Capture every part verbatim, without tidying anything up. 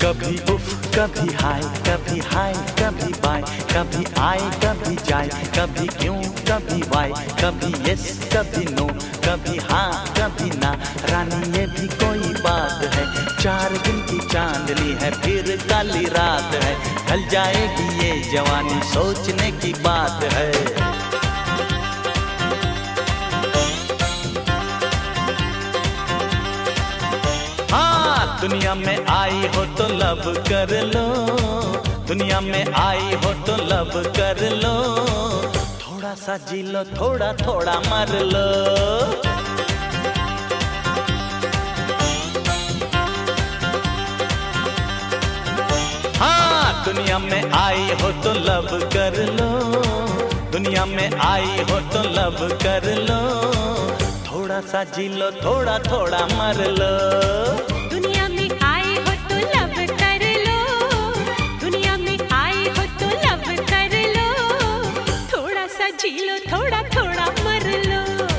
कभी उफ कभी हाय, कभी हाय कभी बाय, कभी आए कभी जाए, कभी क्यों कभी वाई, कभी यस कभी नो, कभी हाँ कभी ना। रानी ये भी कोई बात है, चार दिन की चांदनी है फिर काली रात है। ढल जाएगी ये जवानी सोचने की बात है। हाँ दुनिया में आई हो तो लब कर लो, दुनिया में आई हो तो लब कर लो। थोड़ा सा जी लो, थोड़ा थोड़ा मर लो। हाँ दुनिया में आई हो तो लब कर लो, दुनिया में आई हो तो लब कर लो। थोड़ा सा जी लो, थोड़ा थोड़ा मर लो। दुनिया में आए हो तो लब कर लो, दुनिया में आए हो तो लब कर लो। थोड़ा सा जी लो, थोड़ा थोड़ा मर लो।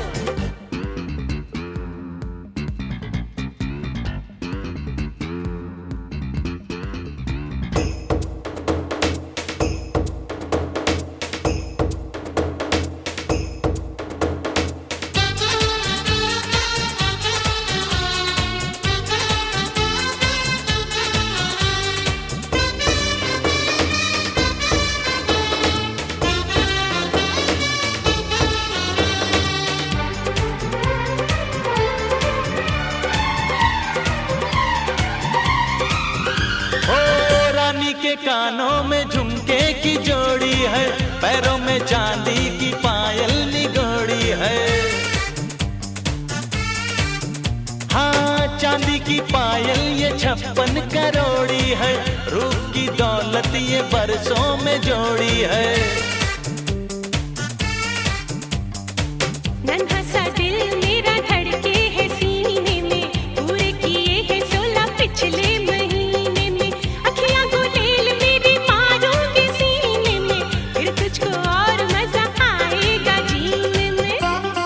के कानों में झुमके की जोड़ी है, पैरों में चांदी की पायल निगोड़ी है। हाँ चांदी की पायल ये छप्पन करोड़ी है, रूप की दौलत ये बरसों में जोड़ी है। नन्हा सा दिल मेरा धड़के है सीने में, पूरे किए हैं सोलह पिछले महीने में। अखियां गुलेल मेरी मारूंगी सीने में, फिर तुझको और मजा आएगा जीने में।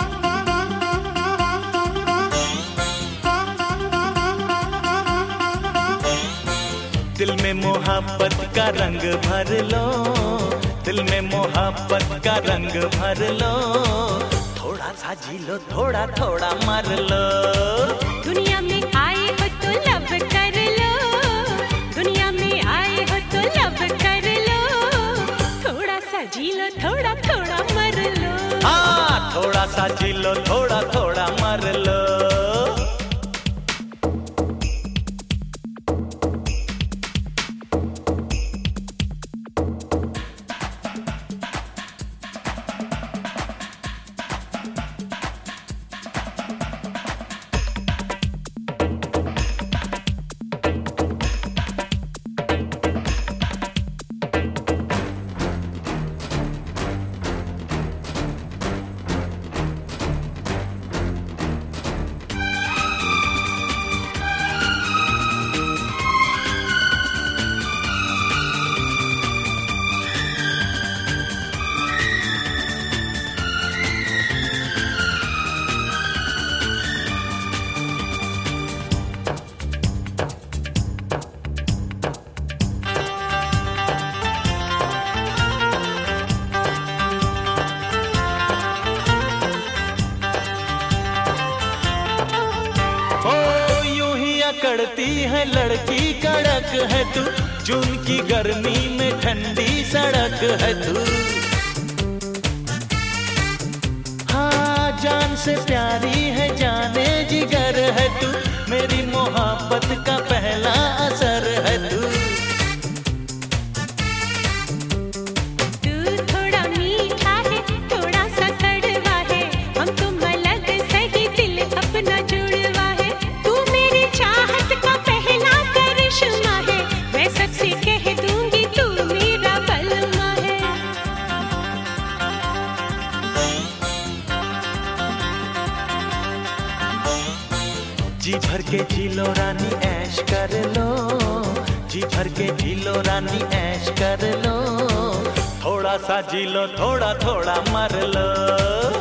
दिल में मोहब्बत का रंग भर लो, दिल में मोहब्बत का रंग भर लो। थोड़ा सा जी लो, थोड़ा थोड़ा मर लो। दुनिया में आए हो तो लब कर लो, दुनिया में आए हो तो लब कर लो। थोड़ा सा जी लो, थोड़ा थोड़ा मर लो। हाँ थोड़ा सा जी लो, थोड़ा थोड़ा मर लो। करती है लड़की कड़क है तू, जून की गर्मी में ठंडी सड़क है तू। हाँ जान से प्यारी है जाने जिगर है तू, मेरी मोहब्बत का पहला असर है तू। तू थोड़ा मीठा है, थोड़ा सा कड़वा है, हम तुम अलग सही दिल अपना जुड़वा है। तू मेरी चाहत का पहला करिश्मा है, मैं सबसे कह दूंगी तू मेरा बलमा है। जी भर के जी लो रानी ऐश कर लो, जी भर के जी लो रानी ऐश कर लो। थोड़ा सा जी लो, थोड़ा थोड़ा मर लो।